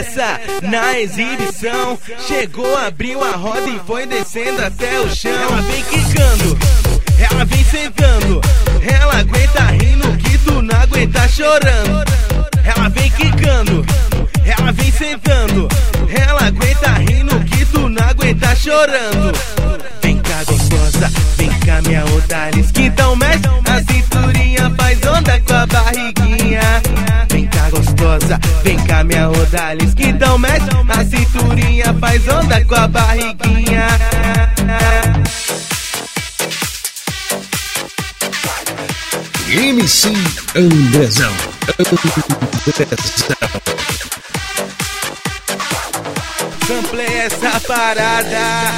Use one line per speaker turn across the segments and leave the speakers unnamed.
perversa na exibição. Chegou, abriu a roda e foi descendo até o chão. Ela vem quicando, ela vem sentando, ela aguenta rindo que tu não aguenta chorando. Ela vem quicando, ela vem sentando, ela aguenta rindo que tu não aguenta chorando. Vem cá gostosa, vem cá minha Odalis, que então mexe a cinturinha, faz onda com a barriguinha. Vem cá gostosa, vem cá minha Odalis, que então mexe a cinturinha, faz onda com a barriguinha.
MC Andrezão.
Samplei essa parada.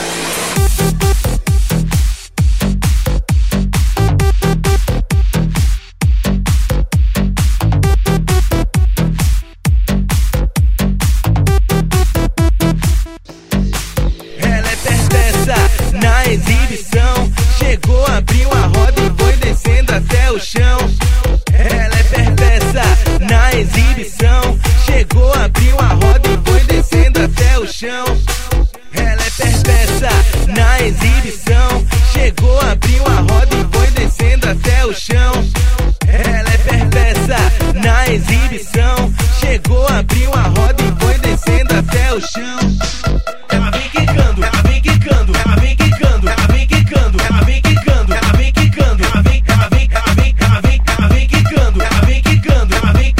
Na exibição, chegou, abriu a roda e foi descendo até o chão. Ela é perversa na exibição, chegou, abriu a roda e foi descendo até o chão. Ela é perversa na exibição, chegou, abriu a roda e foi descendo até o chão. Ela é perversa na exibição, chegou, abriu a roda e foi descendo até o chão. Ela vem quicando, ela vem quicando, ela vem quicando, ela vem quicando, ela vem quicando, ela vem quicando, ela vem quicando, ela vem quicando, ela vem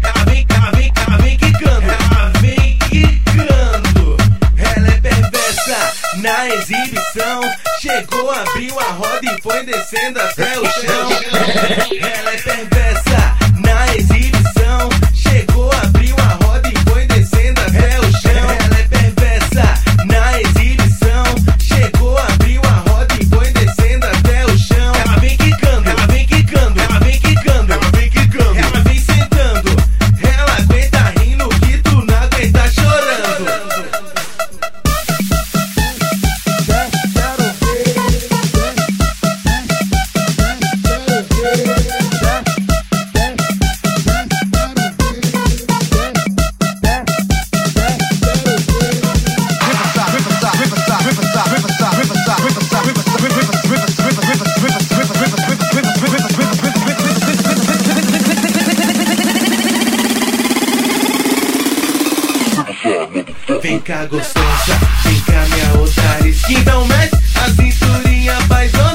quicando, ela vem quicando. Ela é perversa na exibição, chegou, abriu a roda e foi descendo até o chão. Ela é perversa na exibição, chegou, abriu a roda e foi descendo até o chão. Ela é perversa na exibição, chegou, abriu a roda e foi descendo até o chão. Ela vem quicando, ela vem quicando, ela vem quicando, ela vem quicando, ela vem sentando, ela aguenta rindo que tu não aguenta chorando. Vem cá gostosa, vem cá minha Odalis, que então mexe a cinturinha, faz